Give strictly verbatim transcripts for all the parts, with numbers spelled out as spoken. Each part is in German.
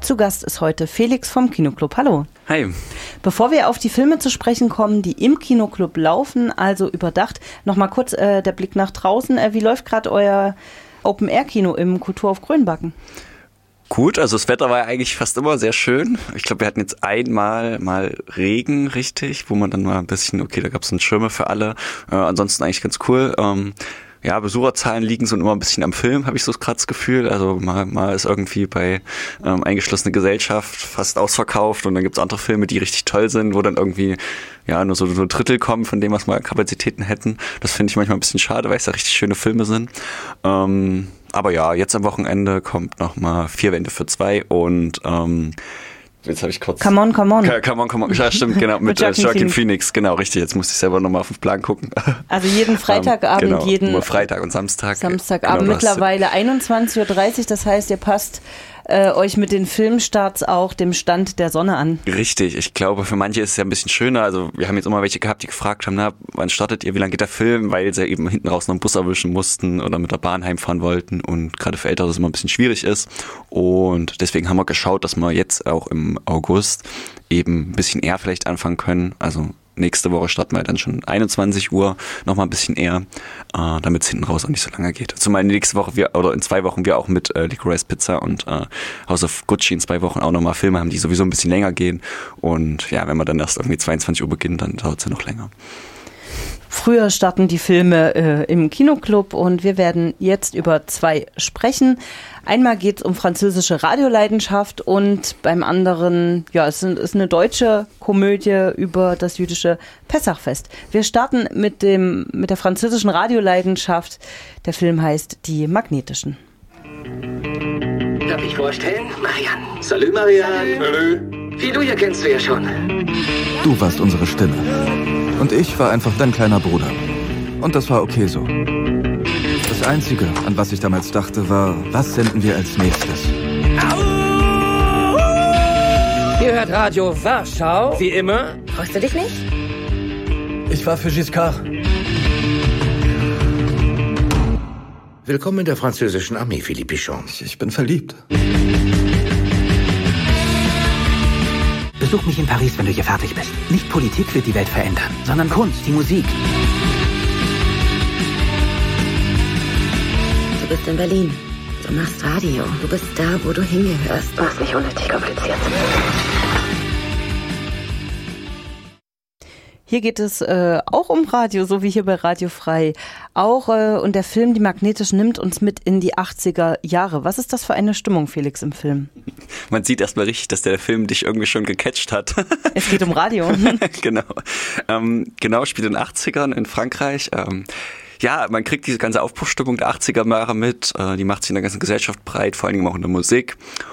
Zu Gast ist heute Felix vom Kinoclub. Hallo. Hi. Bevor wir auf die Filme zu sprechen kommen, die im Kinoclub laufen, also überdacht, nochmal kurz äh, der Blick nach draußen. Äh, wie läuft gerade euer Open-Air-Kino im Kultur auf Grönbacken? Gut, also das Wetter war ja eigentlich fast immer sehr schön. Ich glaube, wir hatten jetzt einmal mal Regen, richtig, wo man dann mal ein bisschen, okay, da gab es einen Schirme für alle. Äh, ansonsten eigentlich ganz cool. Ähm, Ja, Besucherzahlen liegen so immer ein bisschen am Film, habe ich so gerade das Gefühl. Also mal, mal ist irgendwie bei ähm, Eingeschlossene Gesellschaft fast ausverkauft und dann gibt's andere Filme, die richtig toll sind, wo dann irgendwie ja nur so, so ein Drittel kommen von dem, was wir an Kapazitäten hätten. Das finde ich manchmal ein bisschen schade, weil es ja richtig schöne Filme sind. Ähm, aber ja, jetzt am Wochenende kommt nochmal Vier Wände für zwei und ähm, jetzt habe ich kurz... Come on, come on. Come on, come on. Ja, stimmt, genau. Mit, mit Joaquin, Joaquin Phoenix. Phoenix. Genau, richtig. Jetzt musste ich selber nochmal auf den Plan gucken. Also jeden Freitagabend, genau, jeden... Nur Freitag und Samstag. Samstagabend, genau, mittlerweile einundzwanzig Uhr dreißig. Das heißt, ihr passt äh, euch mit den Filmstarts auch dem Stand der Sonne an. Richtig. Ich glaube, für manche ist es ja ein bisschen schöner. Also wir haben jetzt immer welche gehabt, die gefragt haben, na, wann startet ihr, wie lange geht der Film? Weil sie eben hinten raus noch einen Bus erwischen mussten oder mit der Bahn heimfahren wollten. Und gerade für Ältere das immer ein bisschen schwierig ist. Und deswegen haben wir geschaut, dass wir jetzt auch im August eben ein bisschen eher vielleicht anfangen können. Also nächste Woche starten wir dann schon einundzwanzig Uhr, nochmal ein bisschen eher, äh, damit es hinten raus auch nicht so lange geht. Zumal nächste Woche wir, oder in zwei Wochen wir auch mit äh, Licorice Pizza und äh, House of Gucci in zwei Wochen auch nochmal Filme haben, die sowieso ein bisschen länger gehen. Und ja, wenn wir dann erst irgendwie zweiundzwanzig Uhr beginnen, dann dauert es ja noch länger. Früher starten die Filme äh, im Kinoclub und wir werden jetzt über zwei sprechen. Einmal geht es um französische Radioleidenschaft und beim anderen, ja, es ist eine deutsche Komödie über das jüdische Pessachfest. Wir starten mit dem mit der französischen Radioleidenschaft. Der Film heißt Die Magnetischen. Darf ich vorstellen? Marianne. Salut, Marianne. Salut. Wie du hier kennst du ja schon. Du warst unsere Stimme. Und ich war einfach dein kleiner Bruder. Und das war okay so. Das Einzige, an was ich damals dachte, war, was senden wir als nächstes? Ihr hört Radio Warschau, wie immer. Freust du dich nicht? Ich war für Giscard. Willkommen in der französischen Armee, Philippe Pichon. Ich bin verliebt. Besuch mich in Paris, wenn du hier fertig bist. Nicht Politik wird die Welt verändern, sondern Kunst, die Musik. Du bist in Berlin. Du machst Radio. Du bist da, wo du hingehörst. Mach's nicht unnötig kompliziert. Hier geht es äh, auch um Radio, so wie hier bei Radio Frei. Auch äh, und der Film Die Magnetischen nimmt uns mit in die achtziger Jahre. Was ist das für eine Stimmung, Felix, im Film? Man sieht erstmal richtig, dass der Film dich irgendwie schon gecatcht hat. Es geht um Radio. Genau. Ähm, genau, spielt in den achtzigern in Frankreich. Ähm, ja, man kriegt diese ganze Aufbruchsstimmung der achtziger Jahre mit. Äh, die macht sich in der ganzen Gesellschaft breit, vor allen Dingen auch in der Musik.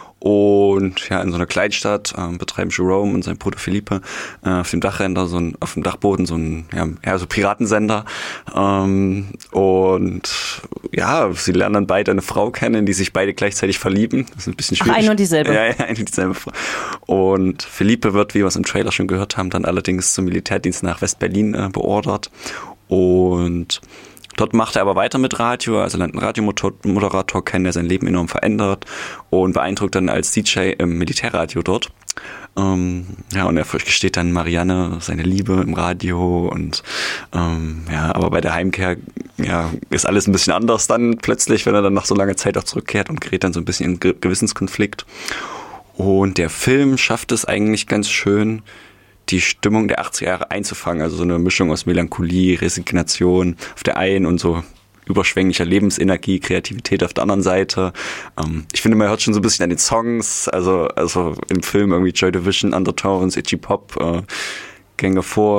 Und ja, in so einer Kleinstadt äh, betreiben Jerome und sein Bruder Philippe äh, auf dem Dachränder, so ein, auf dem Dachboden so ein ja, ja, so Piratensender. Ähm, und ja, sie lernen dann beide eine Frau kennen, die sich beide gleichzeitig verlieben. Das ist ein bisschen schwierig. Ach, eine und dieselbe. Ja, ja, eine und dieselbe Frau. Und Philippe wird, wie wir es im Trailer schon gehört haben, dann allerdings zum Militärdienst nach West-Berlin äh, beordert. Und dort macht er aber weiter mit Radio, also lernt einen Radiomoderator kennen, der sein Leben enorm verändert und beeindruckt dann als D J im Militärradio dort. Ähm, ja, und er gesteht dann Marianne seine Liebe im Radio und ähm, ja, aber bei der Heimkehr ja, ist alles ein bisschen anders dann plötzlich, wenn er dann nach so langer Zeit auch zurückkehrt und gerät dann so ein bisschen in einen Gewissenskonflikt. Und der Film schafft es eigentlich ganz schön, die Stimmung der achtziger Jahre einzufangen, also so eine Mischung aus Melancholie, Resignation auf der einen und so überschwänglicher Lebensenergie, Kreativität auf der anderen Seite. Ähm, ich finde, man hört schon so ein bisschen an den Songs, also also im Film irgendwie Joy Division, Undertones, Itchy Pop, äh, Gänge vor.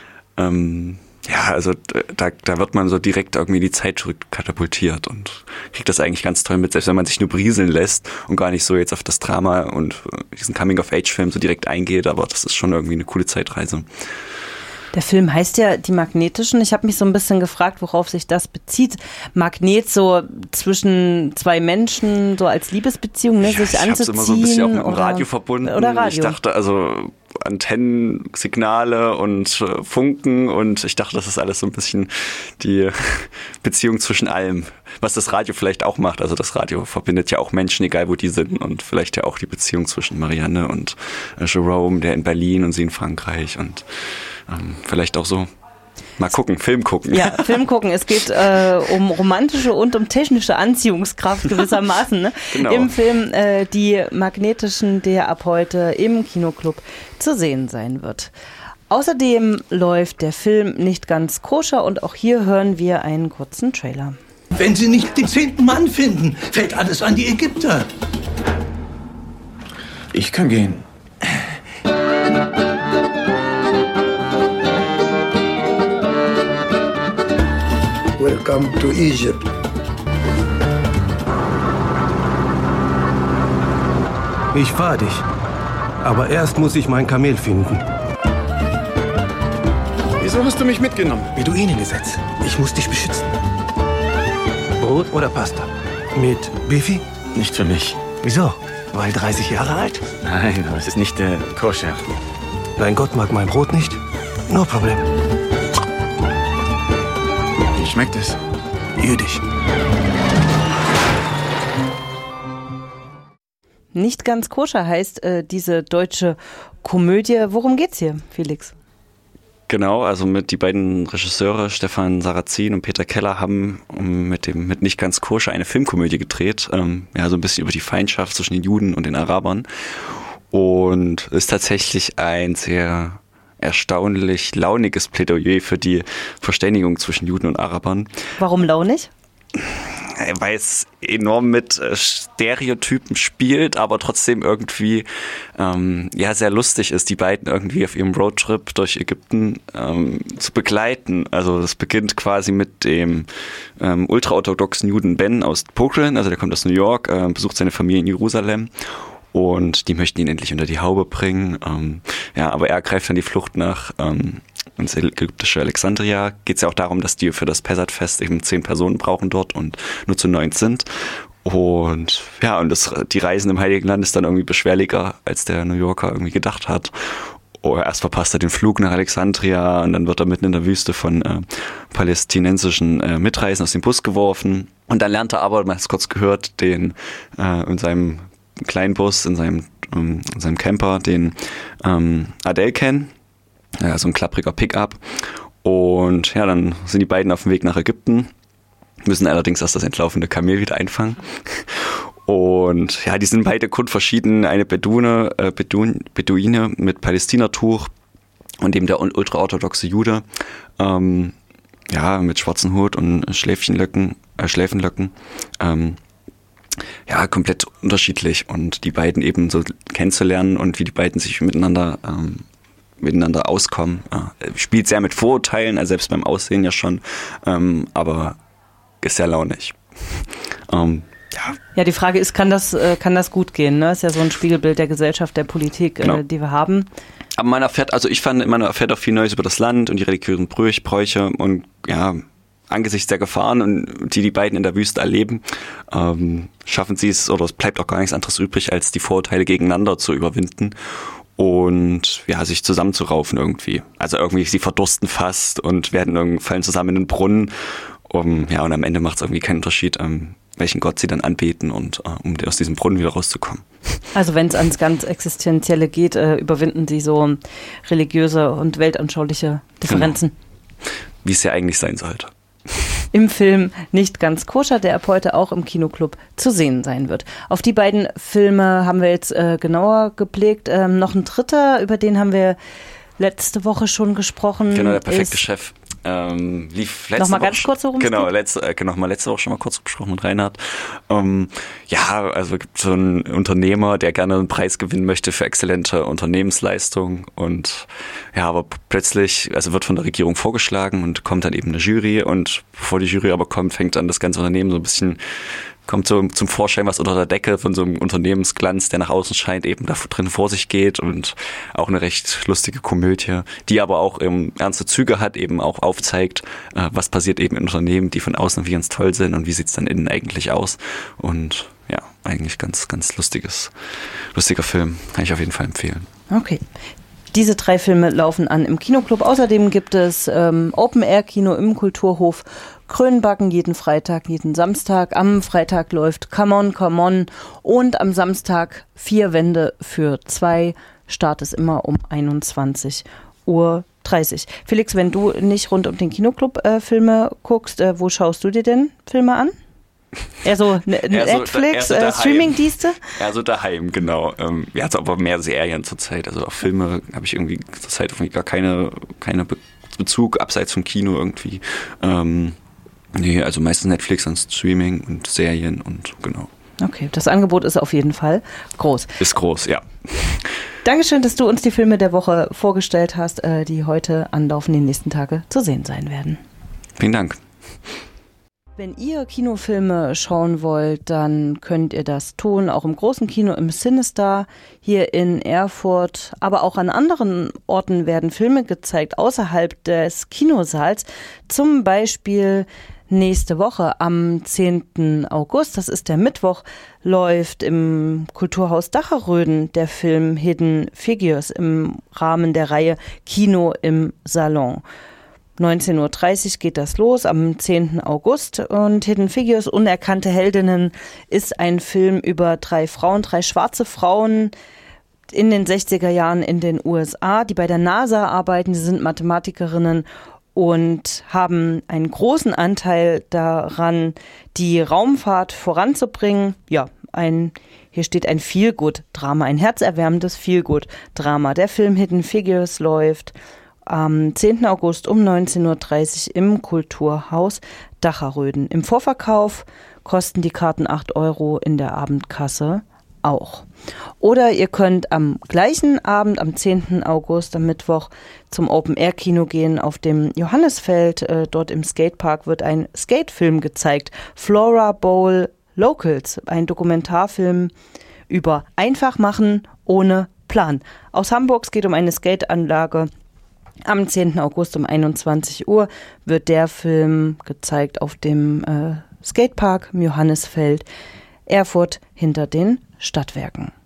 Ähm, ja, also da, da wird man so direkt irgendwie die Zeit zurückkatapultiert und kriegt das eigentlich ganz toll mit, selbst wenn man sich nur berieseln lässt und gar nicht so jetzt auf das Drama und diesen Coming-of-Age-Film so direkt eingeht, aber das ist schon irgendwie eine coole Zeitreise. Der Film heißt ja Die Magnetischen. Ich habe mich so ein bisschen gefragt, worauf sich das bezieht. Magnet so zwischen zwei Menschen, so als Liebesbeziehung, ne, ja, sich ich anzuziehen. Ich habe es immer so ein bisschen auch mit dem oder, Radio verbunden. Oder Radio. Ich dachte, also Antennensignale und äh, Funken und ich dachte, das ist alles so ein bisschen die Beziehung zwischen allem, was das Radio vielleicht auch macht. Also das Radio verbindet ja auch Menschen, egal wo die sind und vielleicht ja auch die Beziehung zwischen Marianne und äh, Jerome, der in Berlin und sie in Frankreich und ähm, vielleicht auch so. Mal gucken, Film gucken. Ja, Film gucken. Es geht äh, um romantische und um technische Anziehungskraft gewissermaßen. Ne? Genau. Im Film äh, Die Magnetischen, der ab heute im Kinoclub zu sehen sein wird. Außerdem läuft der Film Nicht ganz koscher und auch hier hören wir einen kurzen Trailer. Wenn Sie nicht den zehnten Mann finden, fällt alles an die Ägypter. Ich kann gehen. Welcome to Egypt. Ich fahr dich. Aber erst muss ich mein Kamel finden. Wieso hast du mich mitgenommen? Beduinengesetz. Ich muss dich beschützen. Brot oder Pasta? Mit Beefy? Nicht für mich. Wieso? Weil dreißig Jahre alt? Nein, aber es ist nicht äh, koscher. Dein Gott mag mein Brot nicht? No problem. Wie schmeckt es? Jüdisch. Nicht ganz koscher heißt äh, diese deutsche Komödie. Worum geht's hier, Felix? Genau, also mit die beiden Regisseure Stefan Sarrazin und Peter Keller haben mit dem mit Nicht ganz koscher eine Filmkomödie gedreht, ähm, ja so ein bisschen über die Feindschaft zwischen den Juden und den Arabern und ist tatsächlich ein sehr erstaunlich launiges Plädoyer für die Verständigung zwischen Juden und Arabern. Warum launig? Weil es enorm mit Stereotypen spielt, aber trotzdem irgendwie ähm, ja sehr lustig ist, die beiden irgendwie auf ihrem Roadtrip durch Ägypten ähm, zu begleiten. Also das beginnt quasi mit dem ähm, ultraorthodoxen Juden Ben aus Brooklyn, also der kommt aus New York, äh, besucht seine Familie in Jerusalem. Und die möchten ihn endlich unter die Haube bringen. Ähm, ja, aber er greift dann die Flucht nach ähm, ins ägyptische Alexandria. Geht es ja auch darum, dass die für das Pesach-Fest eben zehn Personen brauchen dort und nur zu neun sind. Und ja, und das, die Reisen im Heiligen Land ist dann irgendwie beschwerlicher, als der New Yorker irgendwie gedacht hat. Oh, erst verpasst er den Flug nach Alexandria und dann wird er mitten in der Wüste von äh, palästinensischen äh, Mitreisenden aus dem Bus geworfen. Und dann lernt er aber, man hat es kurz gehört, den äh, in seinem kleinen Bus, in seinem, in seinem Camper, den ähm, Adele kennen. Ja, so ein klappriger Pickup. Und ja, dann sind die beiden auf dem Weg nach Ägypten, müssen allerdings erst das entlaufende Kamel wieder einfangen. Und ja, die sind beide grundverschieden. Eine Beduine, äh, Beduin, Beduine mit Palästinatuch und eben der ultraorthodoxe Jude. Ähm, ja, mit schwarzen Hut und Schläfchenlöcken, äh, Schläfenlöcken. Ähm, ja, komplett unterschiedlich und die beiden eben so kennenzulernen und wie die beiden sich miteinander ähm, miteinander auskommen. Äh, spielt sehr mit Vorurteilen, also selbst beim Aussehen ja schon, ähm, aber ist sehr launig. ähm, ja. ja, die Frage ist, kann das, äh, kann das gut gehen? Ne? Ist ja so ein Spiegelbild der Gesellschaft, der Politik, genau. äh, die wir haben. Aber man erfährt, also ich fand, man erfährt auch viel Neues über das Land und die religiösen Bräuche und ja, angesichts der Gefahren, und die die beiden in der Wüste erleben, ähm, schaffen sie es, oder es bleibt auch gar nichts anderes übrig, als die Vorurteile gegeneinander zu überwinden und ja, sich zusammenzuraufen irgendwie. Also irgendwie, sie verdursten fast und werden irgendwie, fallen zusammen in den Brunnen. Um, ja, und am Ende macht es irgendwie keinen Unterschied, ähm, welchen Gott sie dann anbeten und äh, um aus diesem Brunnen wieder rauszukommen. Also wenn es ans ganz Existenzielle geht, äh, überwinden sie so religiöse und weltanschauliche Differenzen. Genau. Wie es ja eigentlich sein sollte. Im Film Nicht ganz koscher, der ab heute auch im Kinoclub zu sehen sein wird. Auf die beiden Filme haben wir jetzt äh, genauer geblickt. Ähm, noch ein dritter, über den haben wir letzte Woche schon gesprochen. Genau, der perfekte Chef. Ähm, lief letzte Nochmal Woche ganz kurz, worum genau, es geht? letzte, äh, genau, mal letzte Woche schon mal kurz besprochen mit Reinhard. Ähm, ja, also gibt so einen Unternehmer, der gerne einen Preis gewinnen möchte für exzellente Unternehmensleistung und ja, aber plötzlich, also wird von der Regierung vorgeschlagen und kommt dann eben eine Jury und bevor die Jury aber kommt, fängt dann das ganze Unternehmen so ein bisschen kommt so zum Vorschein, was unter der Decke von so einem Unternehmensglanz, der nach außen scheint, eben da drin vor sich geht und auch eine recht lustige Komödie, die aber auch ähm, ernste Züge hat, eben auch aufzeigt, äh, was passiert eben in Unternehmen, die von außen wie ganz toll sind und wie sieht's dann innen eigentlich aus und ja, eigentlich ganz, ganz lustiges, lustiger Film, kann ich auf jeden Fall empfehlen. Okay. Diese drei Filme laufen an im Kinoclub. Außerdem gibt es ähm, Open-Air-Kino im Kulturhof Krönbacken jeden Freitag, jeden Samstag. Am Freitag läuft Come On, Come On und am Samstag Vier Wände für zwei. Start ist immer um einundzwanzig Uhr dreißig. Felix, wenn du nicht rund um den Kinoclub äh, Filme guckst, äh, wo schaust du dir denn Filme an? Eher so ne- Netflix, eher so äh, Streaming-Dienste? Ja, so daheim, genau. Ähm, wir hatten aber mehr Serien zurzeit. Also auf Filme habe ich irgendwie zurzeit irgendwie gar keine, keine Be- Bezug, abseits vom Kino irgendwie. Ähm, nee, also meistens Netflix und Streaming und Serien und genau. Okay, das Angebot ist auf jeden Fall groß. Ist groß, ja. Dankeschön, dass du uns die Filme der Woche vorgestellt hast, äh, die heute anlaufen, die nächsten Tage zu sehen sein werden. Vielen Dank. Wenn ihr Kinofilme schauen wollt, dann könnt ihr das tun, auch im großen Kino, im Cinestar hier in Erfurt. Aber auch an anderen Orten werden Filme gezeigt, außerhalb des Kinosaals. Zum Beispiel nächste Woche am zehnten August, das ist der Mittwoch, läuft im Kulturhaus Dacherröden der Film Hidden Figures im Rahmen der Reihe Kino im Salon. neunzehn Uhr dreißig geht das los am zehnten August und Hidden Figures, Unerkannte Heldinnen, ist ein Film über drei Frauen, drei schwarze Frauen in den sechziger Jahren in den U S A, die bei der NASA arbeiten. Sie sind Mathematikerinnen und haben einen großen Anteil daran, die Raumfahrt voranzubringen. Ja, ein, hier steht ein Feel-Good-Drama, ein herzerwärmendes Feel-Good-Drama. Der Film Hidden Figures läuft am zehnten August um neunzehn Uhr dreißig im Kulturhaus Dacherröden. Im Vorverkauf kosten die Karten acht Euro, in der Abendkasse auch. Oder ihr könnt am gleichen Abend, am zehnten August, am Mittwoch, zum Open-Air-Kino gehen auf dem Johannisfeld. Äh, dort im Skatepark wird ein Skatefilm gezeigt. Flora Bowl Locals, ein Dokumentarfilm über einfach machen ohne Plan. Aus Hamburg, es geht um eine Skateanlage. Am zehnten August um einundzwanzig Uhr wird der Film gezeigt auf dem äh, Skatepark im Johannisfeld, Erfurt hinter den Stadtwerken.